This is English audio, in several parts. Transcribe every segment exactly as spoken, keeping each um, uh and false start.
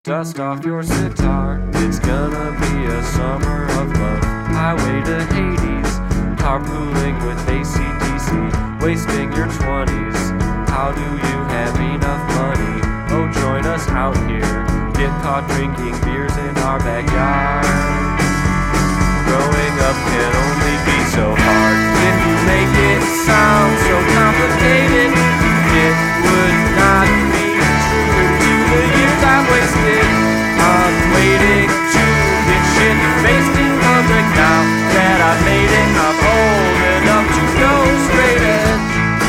Dust off your sitar, it's gonna be a summer of love. Highway to Hades, carpooling with A C D C, wasting your twenties. How do you have enough money? Oh, join us out here, get caught drinking beers in our backyard. Growing up can only be so hard. If you make it sound so complicated, it would not be true to the years I've wasted. I'm waiting to get shit faced in public now that I've made it. I'm old enough to go straight edge.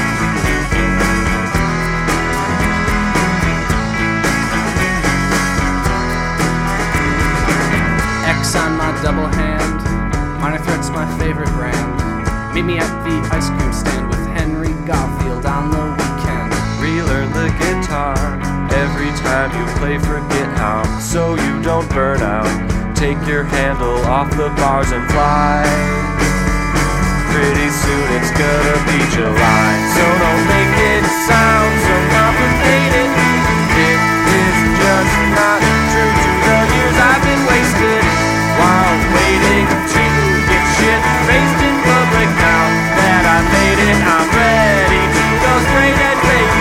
X on my double hand, Minor Threat's my favorite brand. Meet me at the ice cream stand with Henry Garfield on the weekend. Relearn the guitar every time you play, forget how, so you don't burn out. Take your handle off the bars and fly. Pretty soon it's gonna be July, so don't make it sound so complicated. It is just not true to the years I've been wasted while waiting to get shit faced in public. Now that I made it, I'm ready to go straight edge, baby.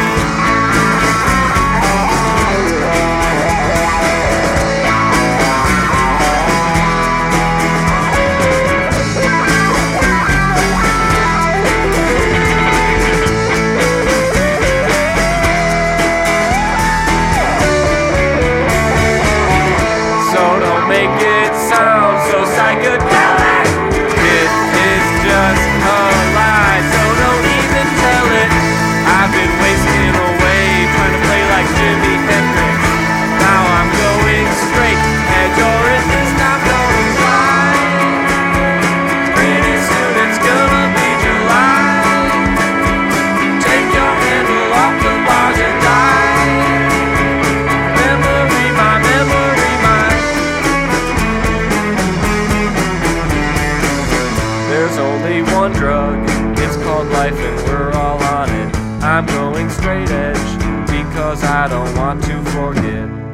Make it sound so psychedelic. It is just a lie, so don't even tell it. I've been wasting away trying to play like Jimi Hendrix. Now I'm going straight edge, or at least I'm going right. Pretty soon it's gonna be July. Take your handle off the bars and die. Memory, my memory, my. There's only one drug, it's called life and we're all on it. I'm going straight edge because I don't want to forget.